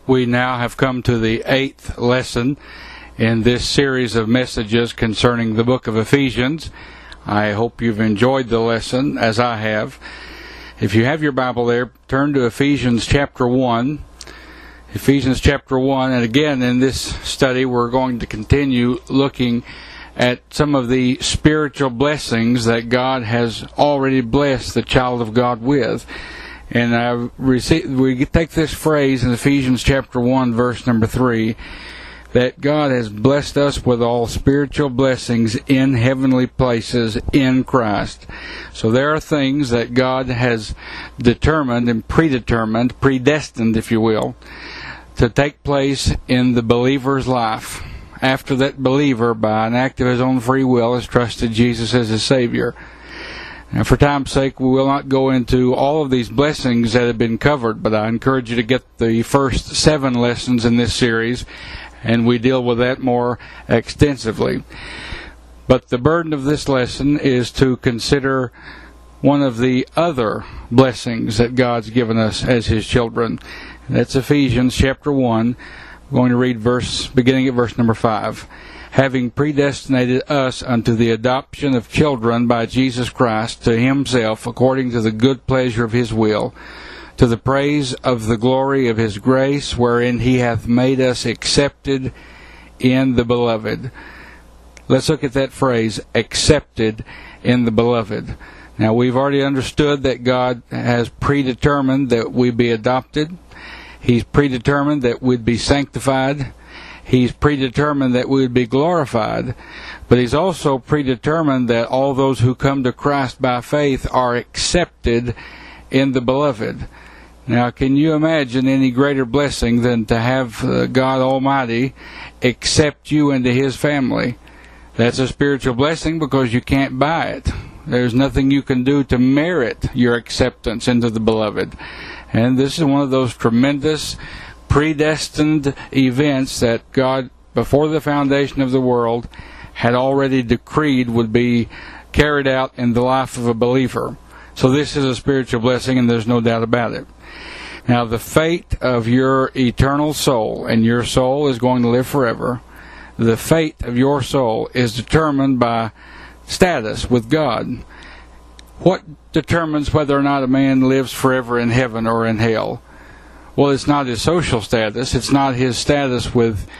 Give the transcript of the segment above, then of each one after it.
We now have come to the 8th lesson in this series of messages concerning the book of Ephesians. I hope you've enjoyed the lesson, as I have. If you have your Bible there, turn to Ephesians chapter 1. Ephesians chapter 1, and again in this study we're going to continue looking at some of the spiritual blessings that God has already blessed the child of God with. And we take this phrase in Ephesians chapter 1, verse number 3, that God has blessed us with all spiritual blessings in heavenly places in Christ. So there are things that God has determined and predetermined, predestined, if you will, to take place in the believer's life after that believer, by an act of his own free will, has trusted Jesus as his Savior. Now, for time's sake, we will not go into all of these blessings that have been covered, but I encourage you to get the first 7 lessons in this series, and we deal with that more extensively. But the burden of this lesson is to consider one of the other blessings that God's given us as His children. That's Ephesians chapter 1. I'm going to read beginning at verse number 5. Having predestinated us unto the adoption of children by Jesus Christ to Himself, according to the good pleasure of His will, to the praise of the glory of His grace, wherein He hath made us accepted in the Beloved. Let's look at that phrase, accepted in the Beloved. Now, we've already understood that God has predetermined that we be adopted. He's predetermined that we'd be sanctified. He's predetermined that we would be glorified, but He's also predetermined that all those who come to Christ by faith are accepted in the Beloved. Now, can you imagine any greater blessing than to have God Almighty accept you into His family? That's a spiritual blessing because you can't buy it. There's nothing you can do to merit your acceptance into the Beloved. And this is one of those tremendous predestined events that God, before the foundation of the world, had already decreed would be carried out in the life of a believer. So this is a spiritual blessing, and there's no doubt about it. Now, the fate of your eternal soul, and your soul is going to live forever, the fate of your soul is determined by status with God. What determines whether or not a man lives forever in heaven or in hell? Well, it's not his social status. It's not his status with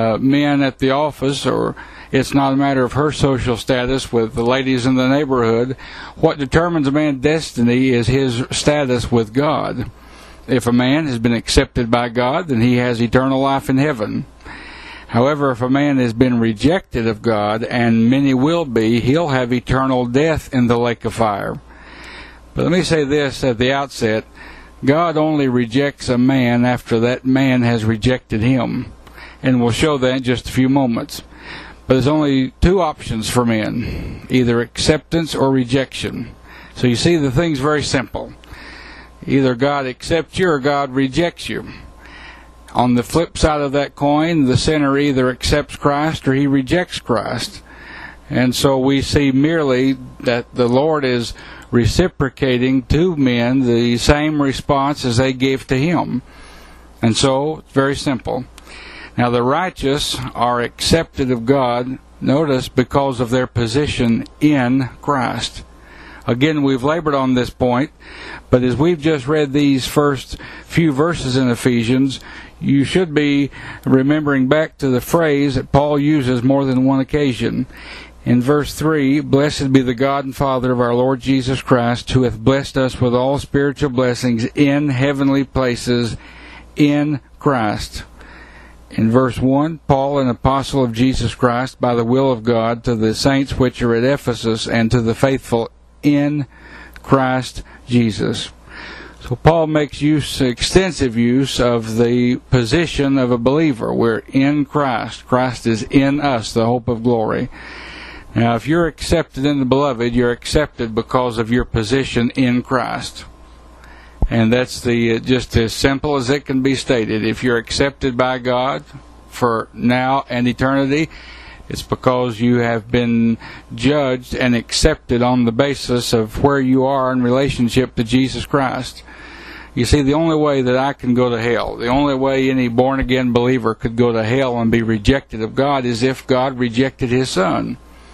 men at the office, or it's not a matter of her social status with the ladies in the neighborhood. What determines a man's destiny is his status with God. If a man has been accepted by God, then he has eternal life in heaven. However, if a man has been rejected of God, and many will be, he'll have eternal death in the lake of fire. But let me say this at the outset. God only rejects a man after that man has rejected Him. And we'll show that in just a few moments. But there's only 2 options for men, either acceptance or rejection. So you see, the thing's very simple. Either God accepts you or God rejects you. On the flip side of that coin, the sinner either accepts Christ or he rejects Christ. And so we see merely that the Lord is reciprocating to men the same response as they gave to Him. And so, it's very simple. Now, the righteous are accepted of God, notice, because of their position in Christ. Again, we've labored on this point, but as we've just read these first few verses in Ephesians, you should be remembering back to the phrase that Paul uses more than one occasion. In verse 3, Blessed be the God and Father of our Lord Jesus Christ, who hath blessed us with all spiritual blessings in heavenly places in Christ. In verse 1, Paul, an apostle of Jesus Christ, by the will of God, to the saints which are at Ephesus, and to the faithful in Christ Jesus. So Paul makes extensive use of the position of a believer. We're in Christ. Christ is in us, the hope of glory. Now, if you're accepted in the Beloved, you're accepted because of your position in Christ. And that's just as simple as it can be stated. If you're accepted by God for now and eternity, it's because you have been judged and accepted on the basis of where you are in relationship to Jesus Christ. You see, the only way that I can go to hell, the only way any born-again believer could go to hell and be rejected of God is if God rejected His Son.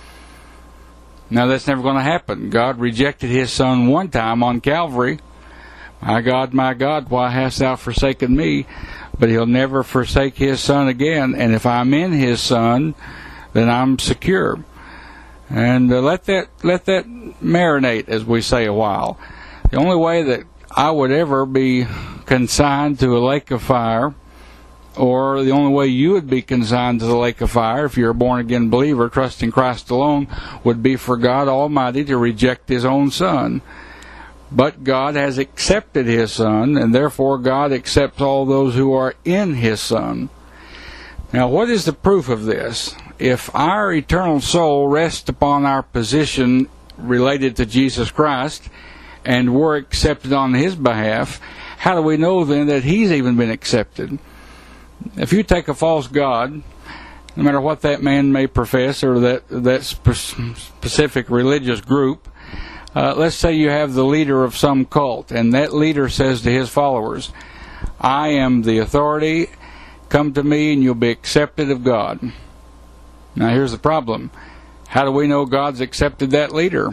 Now, that's never going to happen. God rejected His Son one time on Calvary. My God, why hast thou forsaken me? But He'll never forsake His Son again. And if I'm in His Son, then I'm secure. And let that marinate, as we say, a while. The only way that I would ever be consigned to a lake of fire, or the only way you would be consigned to the lake of fire if you're a born-again believer trusting Christ alone, would be for God Almighty to reject His own Son. But God has accepted His Son, and therefore God accepts all those who are in His Son. Now, what is the proof of this? If our eternal soul rests upon our position related to Jesus Christ, and we're accepted on His behalf, how do we know then that He's even been accepted? If you take a false god, no matter what that man may profess, or that specific religious group, let's say you have the leader of some cult, and that leader says to his followers, I am the authority, come to me and you'll be accepted of God. Now here's the problem. How do we know God's accepted that leader?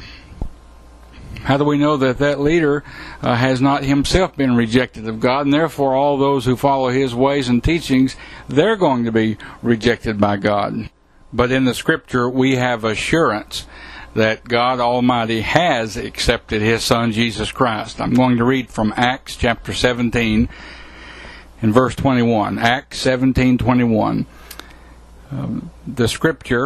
How do we know that that leader has not himself been rejected of God, and therefore all those who follow his ways and teachings, they're going to be rejected by God? But in the Scripture we have assurance that God Almighty has accepted His Son Jesus Christ. I'm going to read from Acts chapter 17 and verse 21. Acts 17:21. The Scripture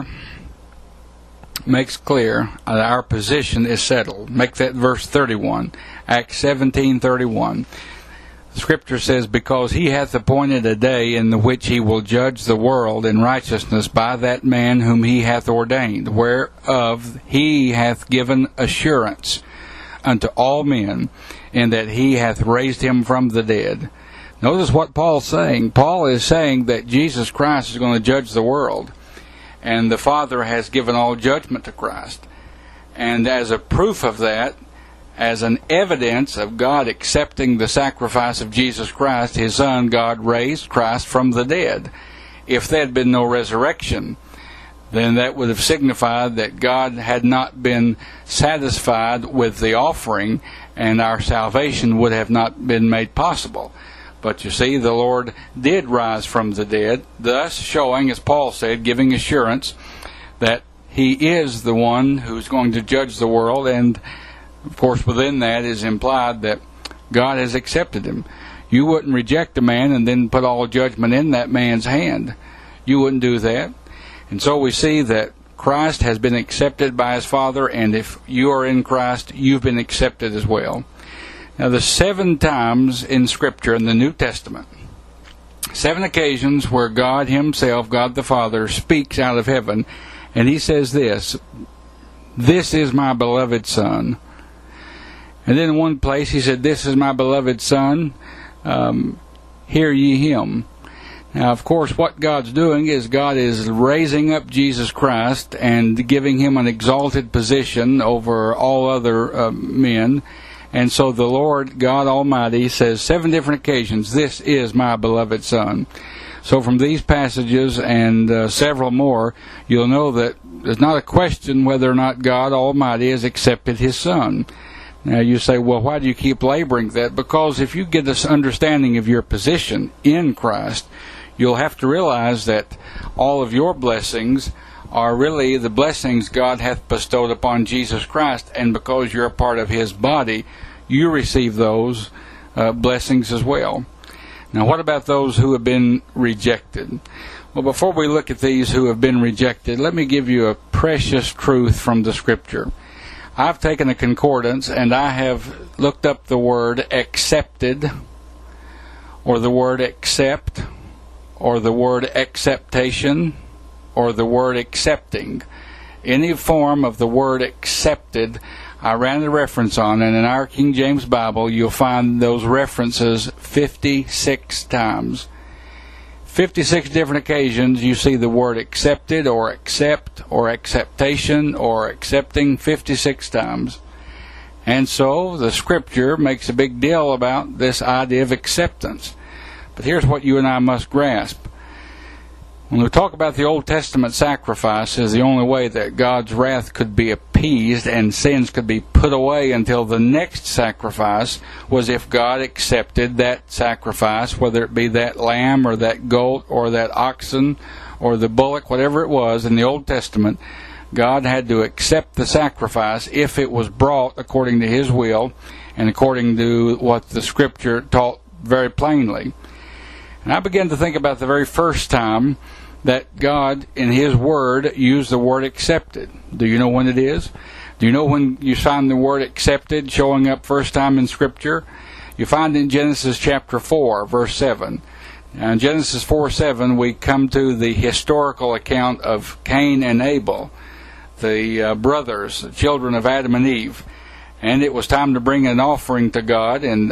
makes clear that our position is settled. Make that verse 31. Acts 17:31. The Scripture says, because He hath appointed a day in the which He will judge the world in righteousness by that man whom He hath ordained, whereof He hath given assurance unto all men, in that He hath raised Him from the dead. Notice what Paul's saying. Paul is saying that Jesus Christ is going to judge the world, and the Father has given all judgment to Christ. And as a proof of that, as an evidence of God accepting the sacrifice of Jesus Christ, His Son, God raised Christ from the dead. If there had been no resurrection, then that would have signified that God had not been satisfied with the offering, and our salvation would have not been made possible. But you see, the Lord did rise from the dead, thus showing, as Paul said, giving assurance that He is the one who's going to judge the world, and of course within that is implied that God has accepted Him. You wouldn't reject a man and then put all judgment in that man's hand. You wouldn't do that. And so we see that Christ has been accepted by His Father, and if you are in Christ, you've been accepted as well. Now, the 7 times in Scripture in the New Testament, 7 occasions where God Himself, God the Father, speaks out of heaven, and He says this is my beloved Son. And then in one place He said, this is my beloved Son, hear ye Him. Now, of course, what God's doing is God is raising up Jesus Christ and giving Him an exalted position over all other men. And so the Lord God Almighty says 7 different occasions, this is my beloved Son. So from these passages and several more, you'll know that there's not a question whether or not God Almighty has accepted His Son. Now you say, well, why do you keep laboring that? Because if you get this understanding of your position in Christ, you'll have to realize that all of your blessings are really the blessings God hath bestowed upon Jesus Christ, and because you're a part of His body, you receive those blessings as well. Now, what about those who have been rejected? Well, before we look at these who have been rejected, let me give you a precious truth from the Scripture. I've taken a concordance and I have looked up the word accepted, or the word accept, or the word acceptation, or the word accepting. Any form of the word accepted, I ran the reference on, and in our King James Bible you'll find those references 56 times. 56 different occasions you see the word accepted, or accept, or acceptation, or accepting 56 times. And so the Scripture makes a big deal about this idea of acceptance. But here's what you and I must grasp. When we talk about the Old Testament sacrifice as the only way that God's wrath could be appeased and sins could be put away until the next sacrifice was if God accepted that sacrifice, whether it be that lamb or that goat or that oxen or the bullock, whatever it was in the Old Testament, God had to accept the sacrifice if it was brought according to His will and according to what the Scripture taught very plainly. And I began to think about the very first time that God, in His Word, used the word accepted. Do you know when it is? Do you know when you find the word accepted showing up first time in Scripture? You find it in Genesis chapter 4, verse 7. Now, in Genesis 4:7, we come to the historical account of Cain and Abel, the brothers, the children of Adam and Eve. And it was time to bring an offering to God, and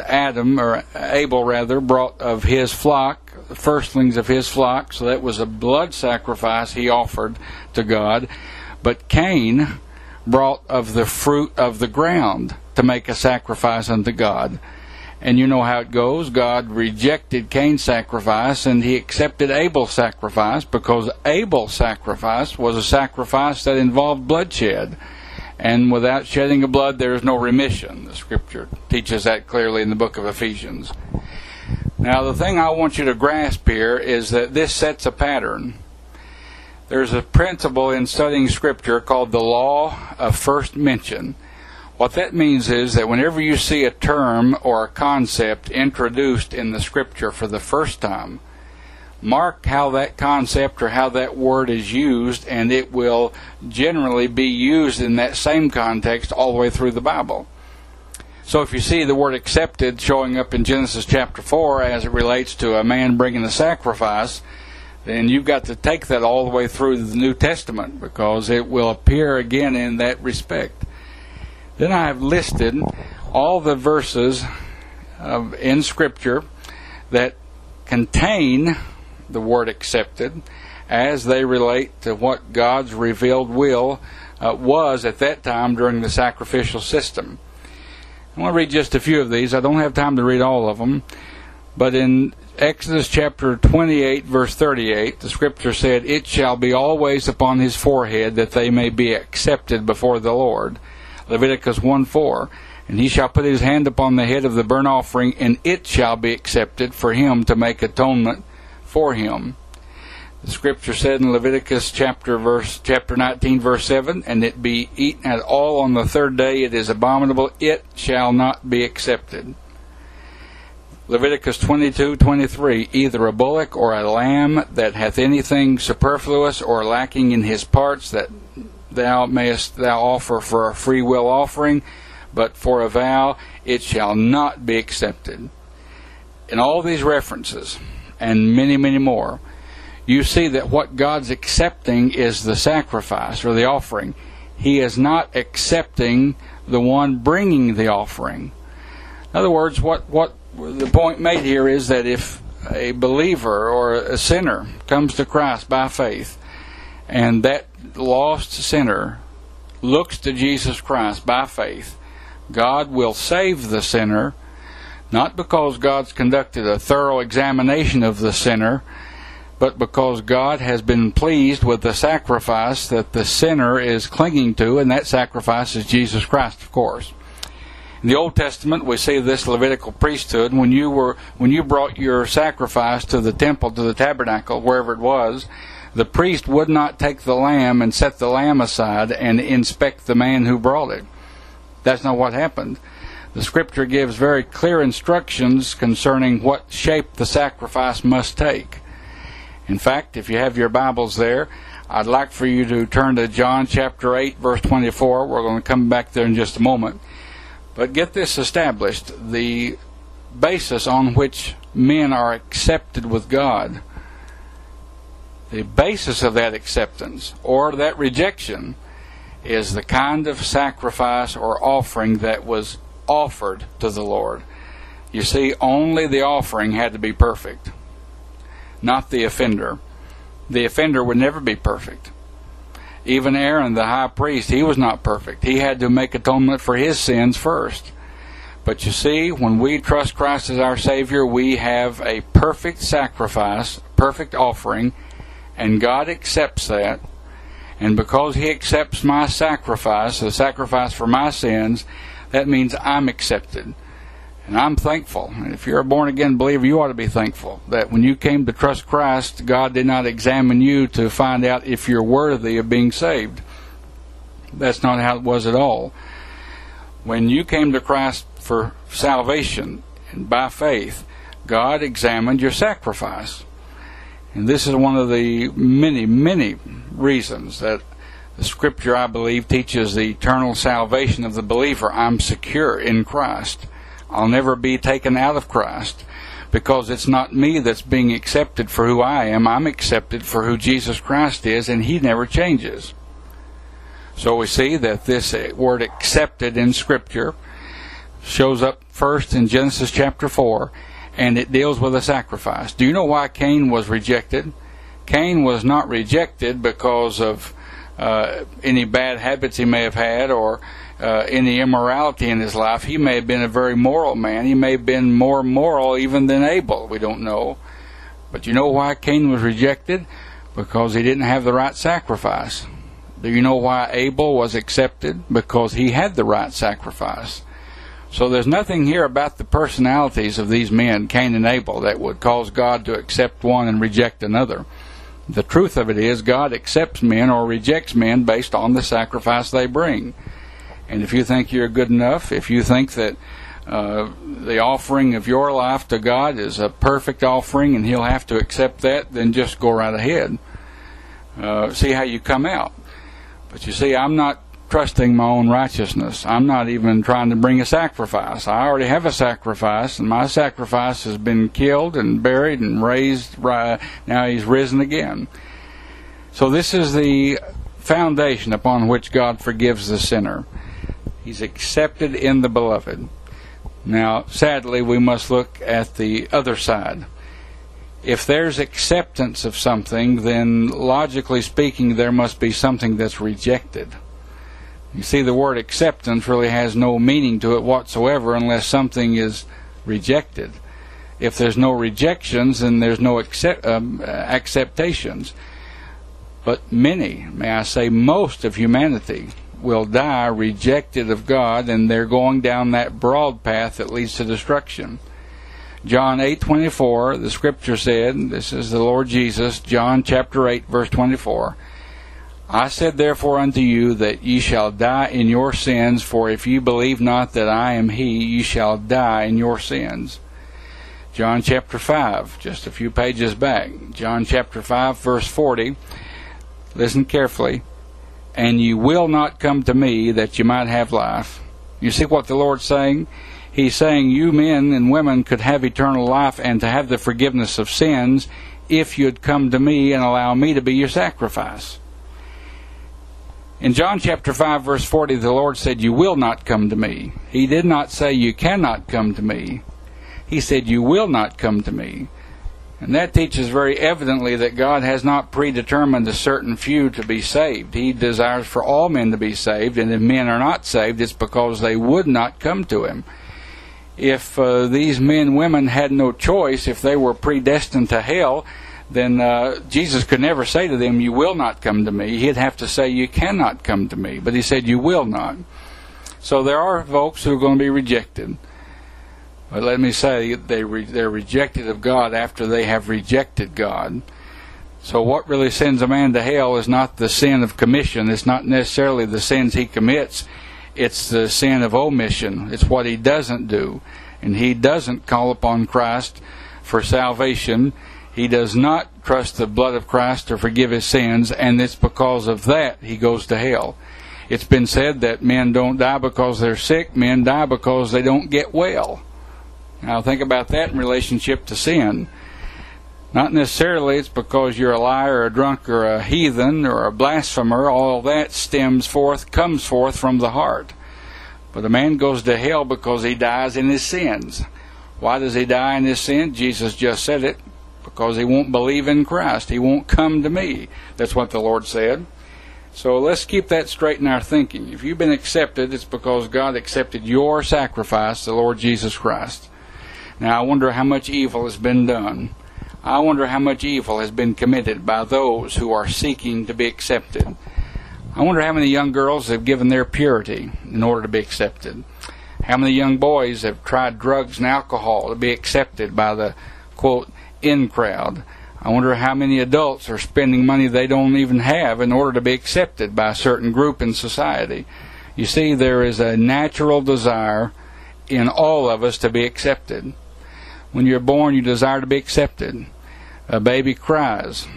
Abel brought of his flock, the firstlings of his flock, so that was a blood sacrifice he offered to God. But Cain brought of the fruit of the ground to make a sacrifice unto God. And you know how it goes. God rejected Cain's sacrifice, and He accepted Abel's sacrifice, because Abel's sacrifice was a sacrifice that involved bloodshed. And without shedding of blood, there is no remission. The Scripture teaches that clearly in the book of Ephesians. Now, the thing I want you to grasp here is that this sets a pattern. There's a principle in studying Scripture called the law of first mention. What that means is that whenever you see a term or a concept introduced in the Scripture for the first time, mark how that concept or how that word is used, and it will generally be used in that same context all the way through the Bible. So if you see the word accepted showing up in Genesis chapter 4 as it relates to a man bringing a sacrifice, then you've got to take that all the way through the New Testament, because it will appear again in that respect. Then I have listed all the verses in Scripture that contain the word accepted as they relate to what God's revealed will was at that time during the sacrificial system. I want to read just a few of these. I don't have time to read all of them. But in Exodus chapter 28, verse 38, the Scripture said, "It shall be always upon his forehead, that they may be accepted before the Lord." Leviticus 1:4, "And he shall put his hand upon the head of the burnt offering, and it shall be accepted for him to make atonement for him." The Scripture said in Leviticus chapter 19, verse 7, "And it be eaten at all on the third day, it is abominable, it shall not be accepted." Leviticus 22:23, "Either a bullock or a lamb that hath anything superfluous or lacking in his parts, that thou mayest offer for a free will offering, but for a vow it shall not be accepted." In all these references, and many, many more, you see that what God's accepting is the sacrifice or the offering. He is not accepting the one bringing the offering. In other words, what the point made here is that if a believer or a sinner comes to Christ by faith, and that lost sinner looks to Jesus Christ by faith, God will save the sinner, not because God's conducted a thorough examination of the sinner, but because God has been pleased with the sacrifice that the sinner is clinging to, and that sacrifice is Jesus Christ, of course. In the Old Testament, we see this Levitical priesthood. When you brought your sacrifice to the temple, to the tabernacle, wherever it was, the priest would not take the lamb and set the lamb aside and inspect the man who brought it. That's not what happened. The Scripture gives very clear instructions concerning what shape the sacrifice must take. In fact, if you have your Bibles there, I'd like for you to turn to John chapter 8, verse 24. We're going to come back there in just a moment. But get this established. The basis on which men are accepted with God, the basis of that acceptance or that rejection, is the kind of sacrifice or offering that was offered to the Lord. You see, only the offering had to be perfect, not the offender. The offender would never be perfect. Even Aaron, the high priest, he was not perfect. He had to make atonement for his sins first. But you see, when we trust Christ as our Savior, we have a perfect sacrifice, perfect offering, and God accepts that. And because He accepts my sacrifice, the sacrifice for my sins, that means I'm accepted. And I'm thankful. And if you're a born-again believer, you ought to be thankful that when you came to trust Christ, God did not examine you to find out if you're worthy of being saved. That's not how it was at all. When you came to Christ for salvation and by faith, God examined your sacrifice. And this is one of the many, many reasons that the Scripture, I believe, teaches the eternal salvation of the believer. I'm secure in Christ. I'll never be taken out of Christ, because it's not me that's being accepted for who I am. I'm accepted for who Jesus Christ is, and He never changes. So we see that this word accepted in Scripture shows up first in Genesis chapter 4, and it deals with a sacrifice. Do you know why Cain was rejected? Cain was not rejected because of any bad habits he may have had, or any immorality in his life. He may have been a very moral man. He may have been more moral even than Abel. We don't know. But you know why Cain was rejected? Because he didn't have the right sacrifice. Do you know why Abel was accepted? Because he had the right sacrifice. So there's nothing here about the personalities of these men, Cain and Abel, that would cause God to accept one and reject another. The truth of it is, God accepts men or rejects men based on the sacrifice they bring. And if you think you're good enough, if you think that the offering of your life to God is a perfect offering and He'll have to accept that, then just go right ahead. See how you come out. But you see, I'm not trusting my own righteousness. I'm not even trying to bring a sacrifice. I already have a sacrifice, and my sacrifice has been killed and buried and raised. Now He's risen again. So this is the foundation upon which God forgives the sinner. He's accepted in the beloved. Now, sadly, we must look at the other side. If there's acceptance of something, then logically speaking, there must be something that's rejected. You see, the word acceptance really has no meaning to it whatsoever unless something is rejected. If there's no rejections, then there's no acceptations. But many, may I say most of humanity, will die rejected of God, and they're going down that broad path that leads to destruction. John 8:24, the Scripture said, this is the Lord Jesus, John chapter 8, verse 24, I said therefore unto you that ye shall die in your sins, for if ye believe not that I am He, ye shall die in your sins. John chapter 5, just a few pages back, John chapter 5, verse 40, listen carefully, and ye will not come to me that ye might have life. You see what the Lord's saying? He's saying you men and women could have eternal life and to have the forgiveness of sins if you'd come to me and allow me to be your sacrifice. In John chapter 5, verse 40, the Lord said, you will not come to me. He did not say you cannot come to me. He said you will not come to me. And that teaches very evidently that God has not predetermined a certain few to be saved. He desires for all men to be saved, and if men are not saved, it's because they would not come to Him. If these men and women had no choice, if they were predestined to hell, then Jesus could never say to them, you will not come to me. He'd have to say, you cannot come to me. But He said, you will not. So there are folks who are going to be rejected. But let me say, they're rejected of God after they have rejected God. So what really sends a man to hell is not the sin of commission. It's not necessarily the sins he commits. It's the sin of omission. It's what he doesn't do. And he doesn't call upon Christ for salvation. He does not trust the blood of Christ to forgive his sins, and it's because of that he goes to hell. It's been said that men don't die because they're sick. Men die because they don't get well. Now think about that in relationship to sin. Not necessarily it's because you're a liar, or a drunk, or a heathen, or a blasphemer. All that comes forth from the heart. But a man goes to hell because he dies in his sins. Why does he die in his sins? Jesus just said it. Because he won't believe in Christ. He won't come to me. That's what the Lord said. So let's keep that straight in our thinking. If you've been accepted, it's because God accepted your sacrifice, the Lord Jesus Christ. Now, I wonder how much evil has been done. I wonder how much evil has been committed by those who are seeking to be accepted. I wonder how many young girls have given their purity in order to be accepted. How many young boys have tried drugs and alcohol to be accepted by the, quote, in crowd. I wonder how many adults are spending money they don't even have in order to be accepted by a certain group in society. You see, there is a natural desire in all of us to be accepted. When you're born, you desire to be accepted. A baby cries.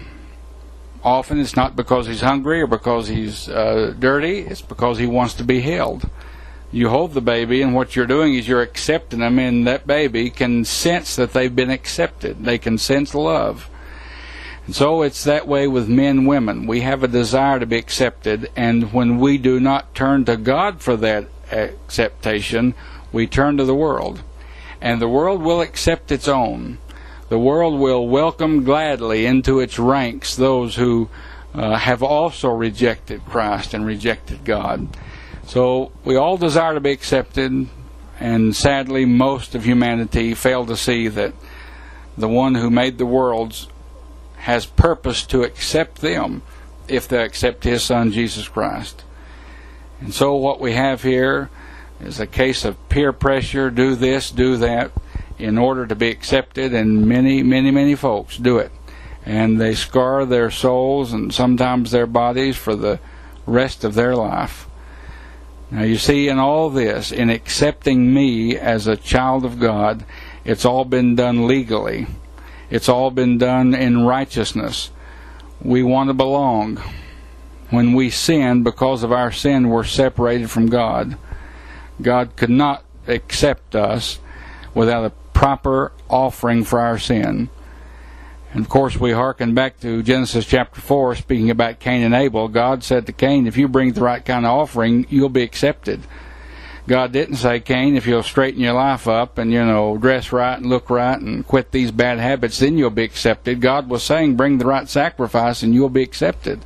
Often it's not because he's hungry or because he's dirty. It's because he wants to be held. You hold the baby, and what you're doing is you're accepting them, and that baby can sense that they've been accepted. They can sense love. And so it's that way with men and women. We have a desire to be accepted, and when we do not turn to God for that acceptation, we turn to the world. And the world will accept its own. The world will welcome gladly into its ranks those who have also rejected Christ and rejected God. So we all desire to be accepted, and sadly most of humanity fail to see that the one who made the worlds has purpose to accept them if they accept His Son, Jesus Christ. And so what we have here is a case of peer pressure, do this, do that, in order to be accepted, and many folks do it. And they scar their souls and sometimes their bodies for the rest of their life. Now you see, in all this, in accepting me as a child of God, it's all been done legally. It's all been done in righteousness. We want to belong. When we sin, because of our sin, we're separated from God. God could not accept us without a proper offering for our sin. And of course we hearken back to Genesis chapter 4, speaking about Cain and Abel. God said to Cain, if you bring the right kind of offering, you'll be accepted. God didn't say, Cain, if you'll straighten your life up and, dress right and look right and quit these bad habits, then you'll be accepted. God was saying, bring the right sacrifice and you'll be accepted.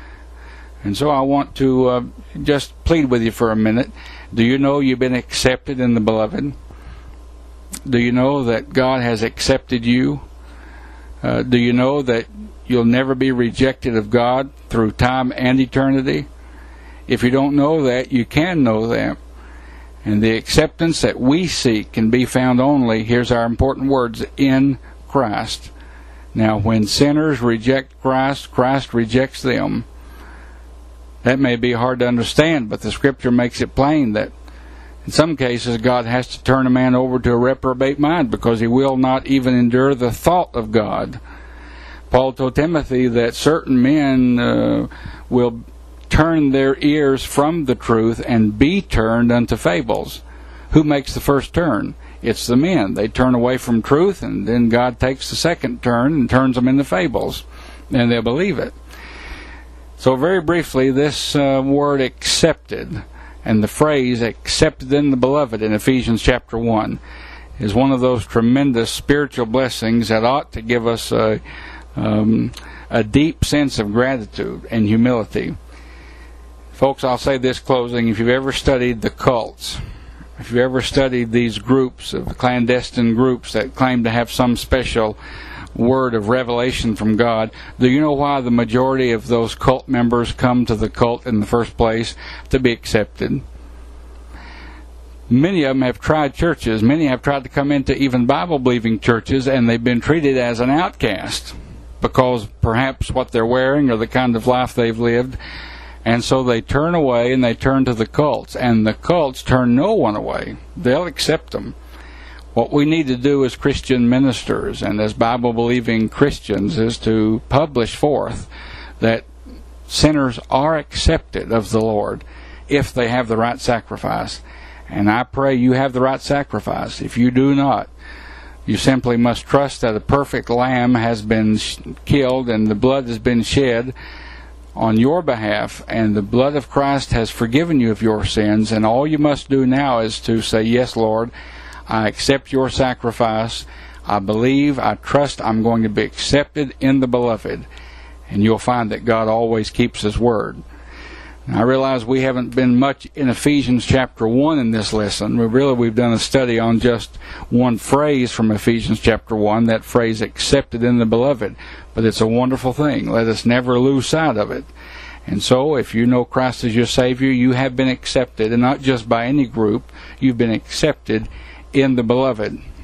And so I want to just plead with you for a minute. Do you know you've been accepted in the Beloved? Do you know that God has accepted you? Do you know that you'll never be rejected of God through time and eternity? If you don't know that, you can know that. And the acceptance that we seek can be found only, here's our important words, in Christ. Now, when sinners reject Christ, Christ rejects them. That may be hard to understand, but the Scripture makes it plain that in some cases God has to turn a man over to a reprobate mind because he will not even endure the thought of God. Paul told Timothy that certain men will turn their ears from the truth and be turned unto fables. Who makes the first turn? It's the men. They turn away from truth, and then God takes the second turn and turns them into fables, and they'll believe it. So very briefly, this word accepted, and the phrase accepted in the Beloved in Ephesians chapter 1 is one of those tremendous spiritual blessings that ought to give us a deep sense of gratitude and humility. Folks, I'll say this closing. If you've ever studied the cults, if you've ever studied these groups of clandestine groups that claim to have some special word of revelation from God, do you know why the majority of those cult members come to the cult in the first place? To be accepted. Many of them have tried churches. Many have tried to come into even Bible-believing churches, and they've been treated as an outcast because perhaps what they're wearing or the kind of life they've lived. And so they turn away and they turn to the cults. And the cults turn no one away. They'll accept them. What we need to do as Christian ministers and as Bible-believing Christians is to publish forth that sinners are accepted of the Lord if they have the right sacrifice. And I pray you have the right sacrifice. If you do not, you simply must trust that a perfect lamb has been killed and the blood has been shed on your behalf, and the blood of Christ has forgiven you of your sins, and all you must do now is to say, yes, Lord, I accept your sacrifice. I believe, I trust I'm going to be accepted in the Beloved. And you'll find that God always keeps His word. I realize we haven't been much in Ephesians chapter 1 in this lesson. We've done a study on just one phrase from Ephesians chapter 1, that phrase, accepted in the beloved. But it's a wonderful thing. Let us never lose sight of it. And so, if you know Christ as your Savior, you have been accepted, and not just by any group. You've been accepted in the beloved.